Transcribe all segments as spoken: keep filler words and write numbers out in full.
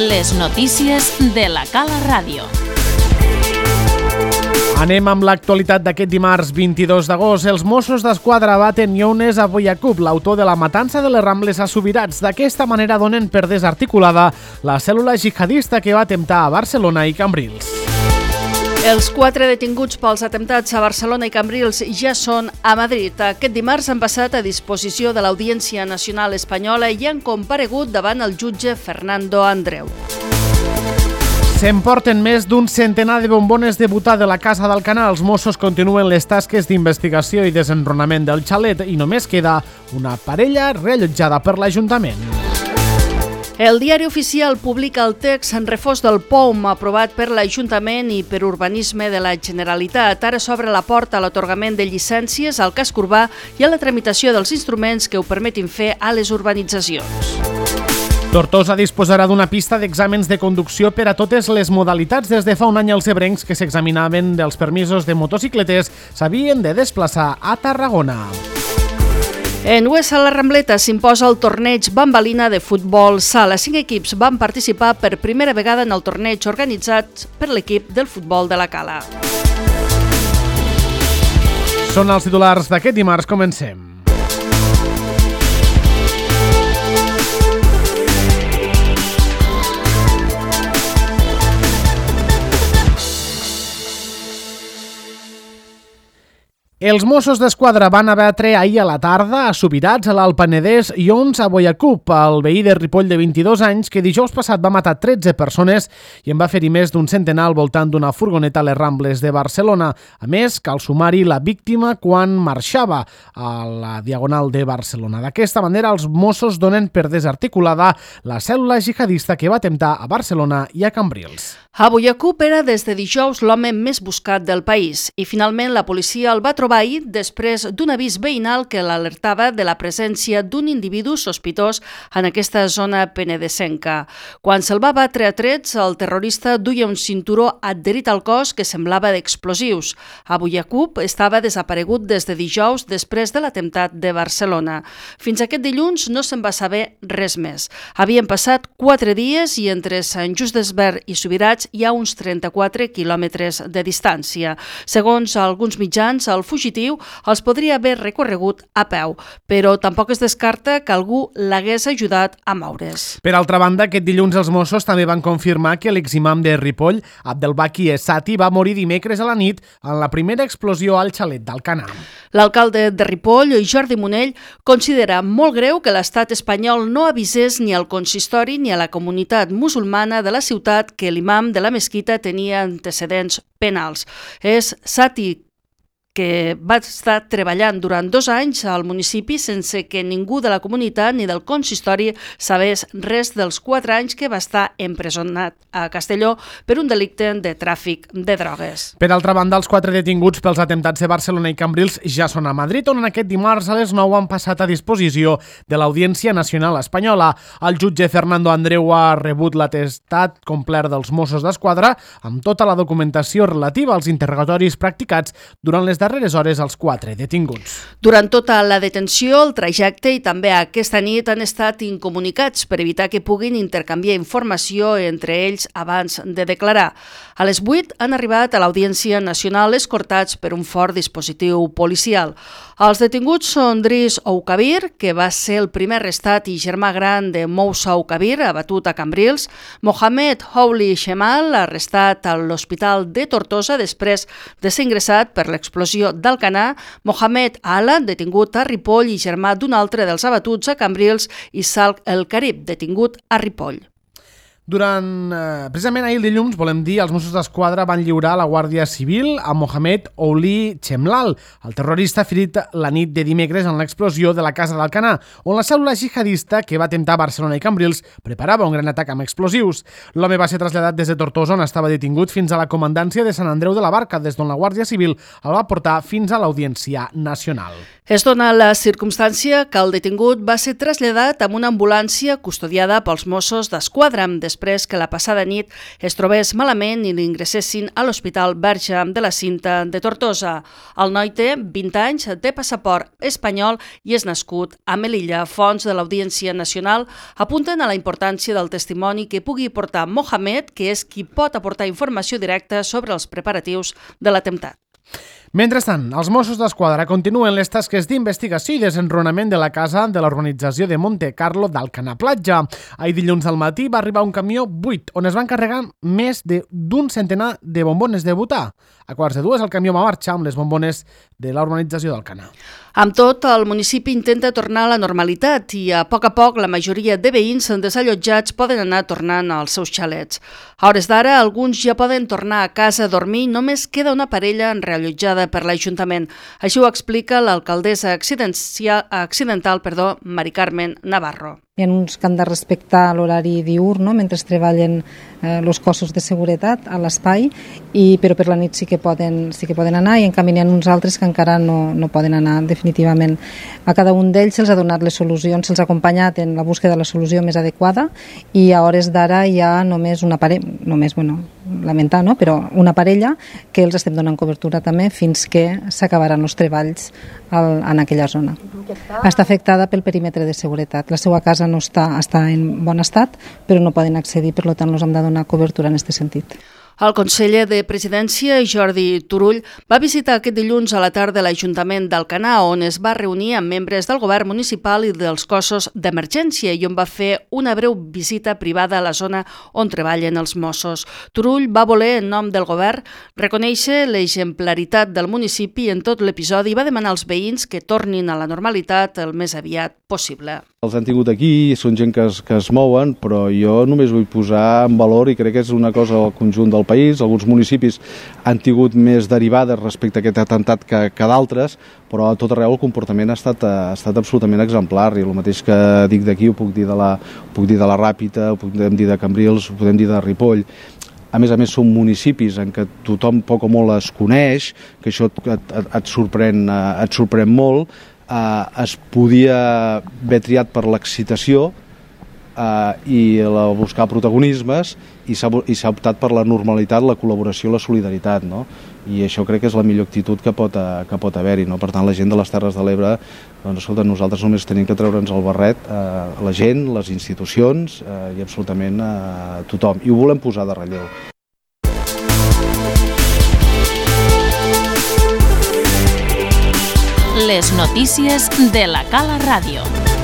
Les notícies de la Cala Ràdio. Anem amb l'actualitat d'aquest dimarts vint-i-dos d'agost. Els Mossos d'Esquadra baten Younes Abouyaacoub, l'autor de la matança de les Rambles a Subirats. D'aquesta manera donen per desarticulada la cèl·lula jihadista que va atemptar a Barcelona i Cambrils. Els quatre detinguts pels atemptats a Barcelona i Cambrils ja són a Madrid. Aquest dimarts han passat a disposició de l'Audiència Nacional Espanyola i han comparegut davant el jutge Fernando Andreu. S'emporten més d'un centenar de bombones de butà de la Casa d'Alcanar. Els Mossos continuen les tasques d'investigació i desenrunament del xalet i només queda una parella reallotjada per l'Ajuntament. El diari oficial publica el text en reforç del P O M aprovat per l'Ajuntament i per Urbanisme de la Generalitat. Ara s'obre la porta a l'atorgament de llicències al casc urbà i a la tramitació dels instruments que ho permetin fer a les urbanitzacions. Tortosa disposarà d'una pista d'exàmens de conducció per a totes les modalitats. Des de fa un any els ebrencs que s'examinaven dels permisos de motocicletes s'havien de desplaçar a Tarragona. En U S A La Rambleta s'imposa el torneig Bambalina de futbol sala. Cinc equips van participar per primera vegada en el torneig organitzat per l'equip del futbol de la Cala. Són els titulars d'aquest dimarts. Comencem. Els Mossos d'Esquadra van abatre ahir a la tarda a Subirats, a l'Alt Penedès, Younes Abouyaacoub, el veí de Ripoll de vint-i-dos anys, que dijous passat va matar tretze persones i en va ferir més d'un centenar al voltant d'una furgoneta a les Rambles de Barcelona. A més, cal sumar-hi la víctima quan marxava a la Diagonal de Barcelona. D'aquesta manera, els Mossos donen per desarticulada la cèl·lula jihadista que va atemptar a Barcelona i a Cambrils. Abouyaacoub era des de dijous l'home més buscat del país i finalment la policia el va trobar ahir després d'un avís veïnal que l'alertava de la presència d'un individu sospitós en aquesta zona penedesenca. Quan se'l va batre a trets, el terrorista duia un cinturó adherit al cos que semblava d'explosius. Abouyaacoub estava desaparegut des de dijous després de l'atemptat de Barcelona. Fins aquest dilluns no se'n va saber res més. Havien passat quatre dies i entre Sant Just Desvern i Subirats hi ha uns trenta-quatre quilòmetres de distància. Segons alguns mitjans, el fugitiu els podria haver recorregut a peu, però tampoc es descarta que algú l'hagués ajudat a moure's. Per altra banda, aquest dilluns els Mossos també van confirmar que l'eximam de Ripoll, Abdelbaki Essati, va morir dimecres a la nit en la primera explosió al xalet d'Alcanar. L'alcalde de Ripoll, Jordi Munell, considera molt greu que l'estat espanyol no avisés ni al consistori ni a la comunitat musulmana de la ciutat que l'imam de la mesquita tenia antecedents penals. És Sati, que va estar treballant durant dos anys al municipi sense que ningú de la comunitat ni del consistori sabés res dels quatre anys que va estar empresonat a Castelló per un delicte de tràfic de drogues. Per altra banda, els quatre detinguts pels atemptats de Barcelona i Cambrils ja són a Madrid, on aquest dimarts a les nou han passat a disposició de l'Audiència Nacional Espanyola. El jutge Fernando Andreu ha rebut l'atestat complet dels Mossos d'Esquadra amb tota la documentació relativa als interrogatoris practicats durant les darreres hores als quatre detinguts. Durant tota la detenció, el trajecte i també aquesta nit han estat incomunicats per evitar que puguin intercanviar informació entre ells abans de declarar. A les vuit han arribat a l'Audiència Nacional escortats per un fort dispositiu policial. Els detinguts són Driss Oukabir, que va ser el primer arrestat i germà gran de Moussa Oukabir, abatut a Cambrils, Mohamed Houli Shemal, arrestat a l'Hospital de Tortosa després de ser ingressat per l'explosió d'Alcanar, Mohamed Ala, detingut a Ripoll i germà d'un altre dels abatuts a Cambrils, i Salk El Karib, detingut a Ripoll. Durant, eh, precisament ahir dilluns, volem dir, els Mossos d'Esquadra van lliurar a la Guàrdia Civil a Mohamed Ouli Chemlal, el terrorista ferit la nit de dimecres en l'explosió de la Casa d'Alcanar, on la cèl·lula jihadista que va atemptar a Barcelona i Cambrils preparava un gran atac amb explosius. L'home va ser traslladat des de Tortosa, on estava detingut, fins a la comandància de Sant Andreu de la Barca, des d'on la Guàrdia Civil el va portar fins a l'Audiència Nacional. Es dona la circumstància que el detingut va ser traslladat amb una ambulància custodiada pels Mossos d'Esquadra, després després que la passada nit es trobés malament i l'ingressessin a l'Hospital Verge de la Cinta de Tortosa. El noi té vint anys, té passaport espanyol i és nascut a Melilla. Fonts de l'Audiència Nacional apunten a la importància del testimoni que pugui portar Mohamed, que és qui pot aportar informació directa sobre els preparatius de l'atemptat. Mentrestant, els Mossos d'Esquadra continuen les tasques d'investigació i desenrunament de la casa de l'urbanització de Monte Carlo d'Alcanar Platja. Ahir dilluns al matí va arribar un camió buit on es van carregar més d'un centenar de bombones de butà. A quarts de dues el camió va marxar amb les bombones de la urbanització d'Alcanar. Amb tot, el municipi intenta tornar a la normalitat i a poc a poc la majoria de veïns desallotjats poden anar tornant als seus xalets. A hores d'ara, alguns ja poden tornar a casa a dormir i només queda una parella reallotjada per l'Ajuntament. Així ho explica l'alcaldessa accidental, perdó, Mari Carmen Navarro. Hi ha uns que han de respectar l'horari diürn, no?, mentre treballen eh, els cossos de seguretat a l'espai, i però per la nit sí que poden, sí que poden anar, i en canvi n'hi ha uns altres que encara no, no poden anar definitivament. A cada un d'ells se'ls ha donat les solucions, se'ls ha acompanyat en la búsqueda de la solució més adequada, i a hores d'ara hi ha només una parella, només, bueno, lamentar, no?, però una parella que els estem donant cobertura també fins que s'acabaran els treballs al, en aquella zona. Està afectada pel perímetre de seguretat. La seva casa no està, està en bon estat, però no poden accedir, per tant, els hem de donar cobertura en aquest sentit. El conseller de Presidència, Jordi Turull, va visitar aquest dilluns a la tarda l'Ajuntament d'Alcanar, on es va reunir amb membres del govern municipal i dels cossos d'emergència i on va fer una breu visita privada a la zona on treballen els Mossos. Turull va voler, en nom del govern, reconèixer l'exemplaritat del municipi en tot l'episodi i va demanar als veïns que tornin a la normalitat el més aviat possible. Els han tingut aquí, són gent que es, que es mouen, però jo només vull posar en valor, i crec que és una cosa al conjunt del país, alguns municipis han tingut més derivades respecte a aquest atemptat que, que d'altres, però a tot arreu el comportament ha estat, ha estat absolutament exemplar, i el mateix que dic d'aquí ho puc dir de la, puc dir de la Ràpita, ho podem dir de Cambrils, ho podem dir de Ripoll. A més a més són municipis en què tothom poc o molt es coneix, que això et, et, et, sorprèn, et sorprèn molt. Uh, es podia haver triat per l'excitació uh, i la, buscar protagonismes, i s'ha optat per la normalitat, la col·laboració i la solidaritat, no? I això crec que és la millor actitud que pot, uh, que pot haver-hi, no? Per tant, la gent de les Terres de l'Ebre, doncs, escolta, nosaltres només tenim que treure'ns el barret, uh, la gent, les institucions uh, i absolutament uh, tothom, i ho volem posar de relleu. Les notícies de la Cala Ràdio.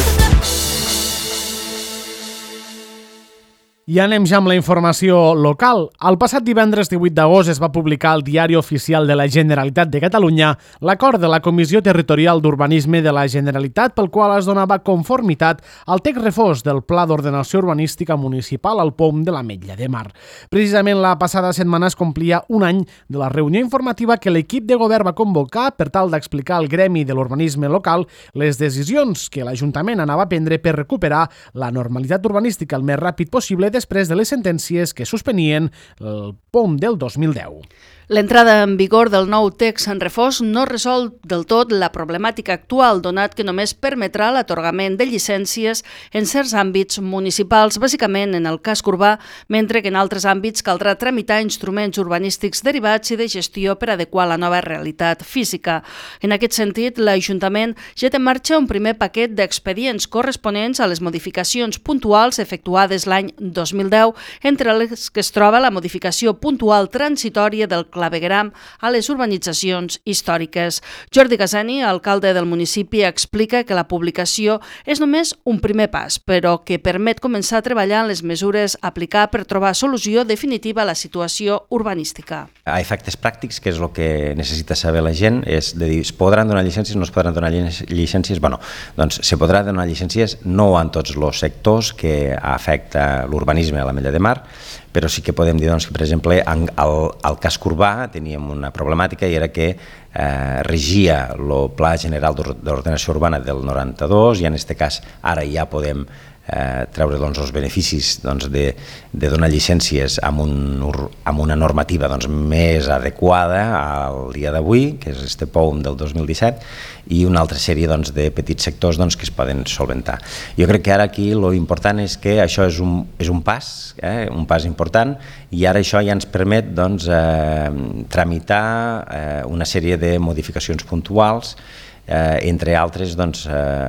I anem ja amb la informació local. El passat divendres divuit d'agost es va publicar al Diari Oficial de la Generalitat de Catalunya l'acord de la Comissió Territorial d'Urbanisme de la Generalitat pel qual es donava conformitat al text refós del Pla d'Ordenació Urbanística Municipal al P O M de l'Ametlla de Mar. Precisament la passada setmana es complia un any de la reunió informativa que l'equip de govern va convocar per tal d'explicar al gremi de l'urbanisme local les decisions que l'Ajuntament anava a prendre per recuperar la normalitat urbanística el més ràpid possible després de les sentències que suspenien el P O M del dos mil deu. L'entrada en vigor del nou text en refós no resol del tot la problemàtica actual, donat que només permetrà l'atorgament de llicències en certs àmbits municipals, bàsicament en el casc urbà, mentre que en altres àmbits caldrà tramitar instruments urbanístics derivats i de gestió per adequar la nova realitat física. En aquest sentit, l'Ajuntament ja té en marxa un primer paquet d'expedients corresponents a les modificacions puntuals efectuades l'any dos mil deu, entre les que es troba la modificació puntual transitòria del clavegram a les urbanitzacions històriques. Jordi Gasani, alcalde del municipi, explica que la publicació és només un primer pas, però que permet començar a treballar en les mesures a aplicar per trobar solució definitiva a la situació urbanística. A efectes pràctics, que és el que necessita saber la gent, és de dir, es podran donar llicències, no es podran donar llicències? Bueno, doncs se podrà donar llicències no en tots els sectors que afecta l'urbanisme a l'Ametlla de Mar, però sí que podem dir doncs, que, per exemple, al, al casc urbà teníem una problemàtica i era que eh, regia el Pla General d'Ordenació Urbana del noranta-dos i en aquest cas ara ja podem eh, treure doncs, els beneficis doncs, de, de donar llicències amb, un, amb una normativa doncs, més adequada al dia d'avui, que és este P O U M del dos mil disset, i una altra sèrie doncs, de petits sectors doncs, que es poden solventar. Jo crec que ara aquí lo important és que això és un, és un pas, eh, un pas important, i ara això ja ens permet doncs, eh, tramitar eh, una sèrie de modificacions puntuals, eh, entre altres doncs,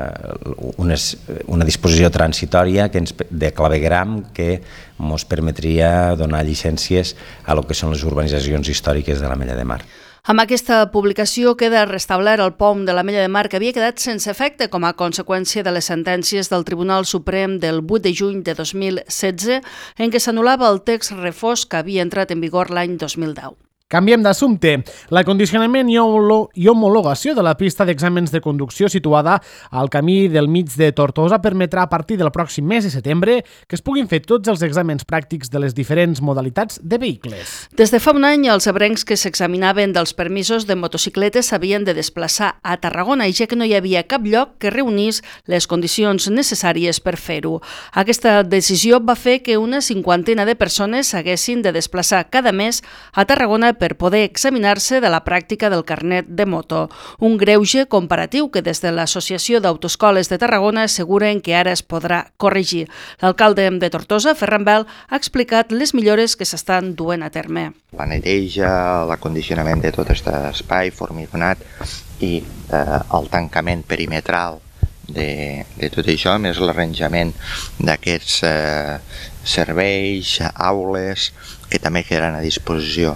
eh, unes, una disposició transitòria que ens, de clavegram que ens permetria donar llicències a lo que són les urbanitzacions històriques de l'Ametlla de Mar. Amb aquesta publicació queda restablert el P O U M de l'Ametlla de Mar que havia quedat sense efecte com a conseqüència de les sentències del Tribunal Suprem del vuit de juny de dos mil setze en què s'anul·lava el text refós que havia entrat en vigor l'any dos mil deu. Canviem d'assumpte. L'acondicionament i homologació de la pista d'exàmens de conducció situada al camí del mig de Tortosa permetrà a partir del pròxim mes de setembre que es puguin fer tots els exàmens pràctics de les diferents modalitats de vehicles. Des de fa un any, els ebrencs que s'examinaven dels permisos de motocicletes s'havien de desplaçar a Tarragona, ja que no hi havia cap lloc que reunís les condicions necessàries per fer-ho. Aquesta decisió va fer que una cinquantena de persones s'haguessin de desplaçar cada mes a Tarragona per poder examinar-se de la pràctica del carnet de moto. Un greuge comparatiu que des de l'Associació d'Autoescoles de Tarragona asseguren que ara es podrà corregir. L'alcalde de Tortosa, Ferran Bel, ha explicat les millores que s'estan duent a terme. La neteja, l'acondicionament de tot aquest espai formigonat i eh, el tancament perimetral de, de tot això, més l'arranjament d'aquests eh, serveis, aules, que també quedaran a disposició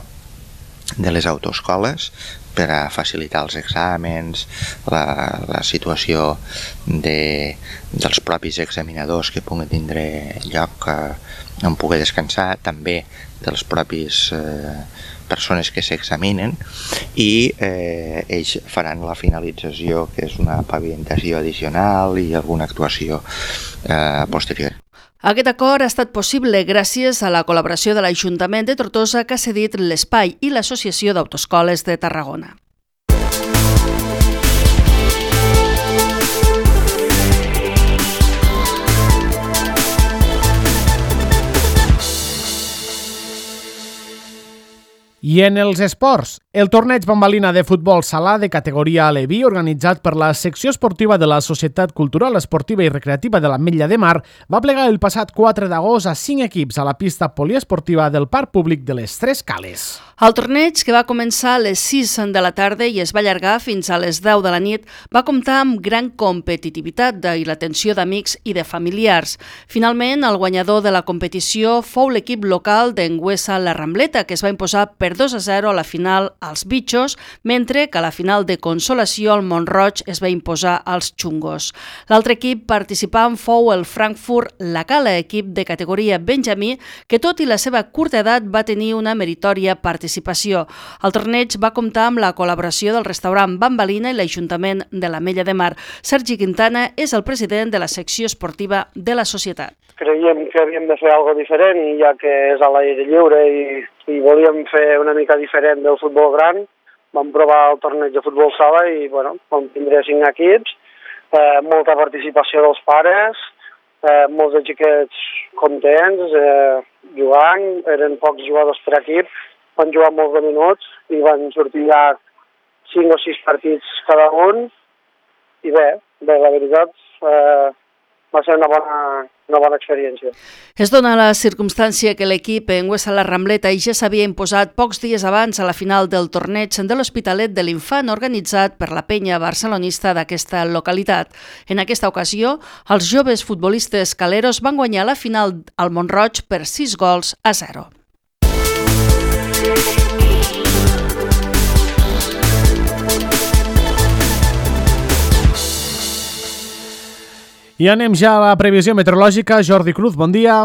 de les autoescoles per a facilitar els exàmens, la, la situació de, dels propis examinadors que puguen tindre lloc eh, on pugui descansar, també dels propis eh, persones que s'examinen, i eh, ells faran la finalització, que és una pavimentació addicional i alguna actuació eh, posterior. Aquest acord ha estat possible gràcies a la col·laboració de l'Ajuntament de Tortosa, que ha cedit l'espai, i l'Associació d'Autoescoles de Tarragona. I en els esports, el torneig Bambalina de futbol sala de categoria aleví, organitzat per la secció esportiva de la Societat Cultural, Esportiva i Recreativa de l'Ametlla de Mar, va plegar el passat quatre d'agost a cinc equips a la pista poliesportiva del Parc Públic de les Tres Cales. El torneig, que va començar a les sis de la tarda i es va allargar fins a les deu de la nit, va comptar amb gran competitivitat i l'atenció d'amics i de familiars. Finalment, el guanyador de la competició fou l'equip local d'Enguesa La Rambleta, que es va imposar per dos a zero a la final als Bitxos, mentre que a la final de consolació el Mont-roig es va imposar als Xungos. L'altre equip participant fou el Frankfurt La Cala, equip de categoria benjamí, que tot i la seva curta edat va tenir una meritòria participació. El torneig va comptar amb la col·laboració del restaurant Bambalina i l'Ajuntament de l'Ametlla de Mar. Sergi Quintana és el president de la secció esportiva de la societat. Creiem que havíem de fer alguna cosa diferent, i ja que és a l'aire lliure i, i volíem fer una mica diferent del futbol gran, vam provar el torneig de futbol sala i bueno, vam tindre cinc equips, eh, molta participació dels pares, eh, molts de xiquets contents, eh, jugant, eren pocs jugadors per equip, van jugar molts de minuts i van sortir ja cinc o sis partits cada un, i bé, bé la veritat, eh, va ser una bona, una bona experiència. Es dona la circumstància que l'equip Enguesa La Rambleta ja s'havia imposat pocs dies abans a la final del torneig de l'Hospitalet de l'Infant organitzat per la penya barcelonista d'aquesta localitat. En aquesta ocasió, els joves futbolistes caleros van guanyar la final al Mont-roig per sis gols a zero. I anem ja a la previsió meteorològica. Jordi Cruz, bon dia.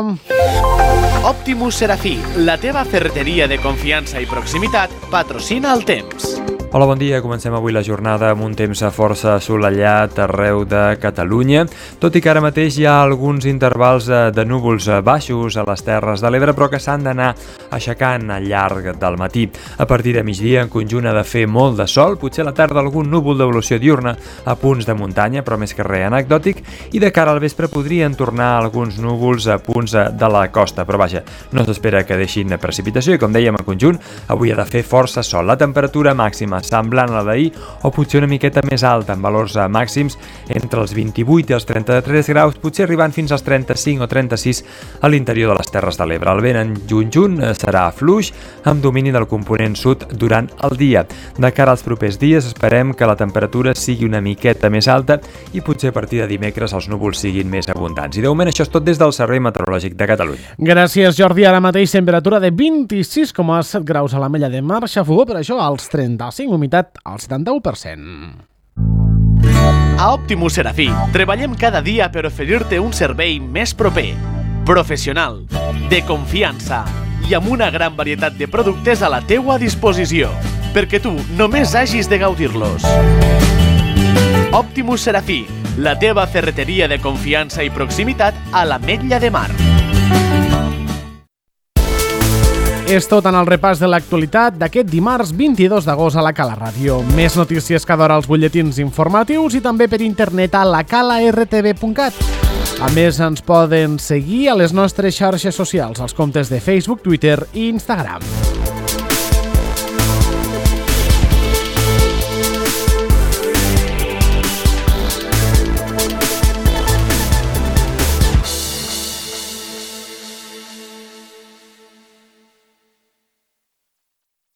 Optimus Serafí, la teva ferreteria de confiança i proximitat, patrocina el temps. Hola, bon dia. Comencem avui la jornada amb un temps força assolellat arreu de Catalunya, tot i que ara mateix hi ha alguns intervals de núvols baixos a les Terres de l'Ebre, però que s'han d'anar aixecant al llarg del matí. A partir de migdia, en conjunt, ha de fer molt de sol, potser a la tarda algun núvol d'evolució diurna a punts de muntanya, però més que res anecdòtic, i de cara al vespre podrien tornar alguns núvols a punts de la costa, però vaja, no s'espera que deixin precipitació i, com dèiem, en conjunt, avui ha de fer força sol. La temperatura màxima semblant a la d'ahir o potser una miqueta més alta, amb valors màxims entre els vint-i-vuit i els trenta-tres graus, potser arribant fins als trenta-cinc o trenta-sis a l'interior de les Terres de l'Ebre. El vent en juny-juny serà fluix, amb domini del component sud durant el dia. De cara als propers dies esperem que la temperatura sigui una miqueta més alta i potser a partir de dimecres els núvols siguin més abundants. I de moment això és tot des del Servei Meteorològic de Catalunya. Gràcies, Jordi. Ara mateix temperatura de vint-i-sis coma set graus a l'Ametlla de Mar, xafogó per això als trenta-cinc, humitat al setanta-u per cent. A Optimus Serafí treballem cada dia per oferir-te un servei més proper, professional, de confiança i amb una gran varietat de productes a la teua disposició, perquè tu només hagis de gaudir-los. Optimus Serafí, la teva ferreteria de confiança i proximitat a l'Ametlla de Mar. És tot en el repàs de l'actualitat d'aquest dimarts vint-i-dos d'agost a la Cala Ràdio. Més notícies cada hora als butlletins informatius i també per internet a la cala r t v punt cat. A més, ens poden seguir a les nostres xarxes socials, als comptes de Facebook, Twitter i Instagram.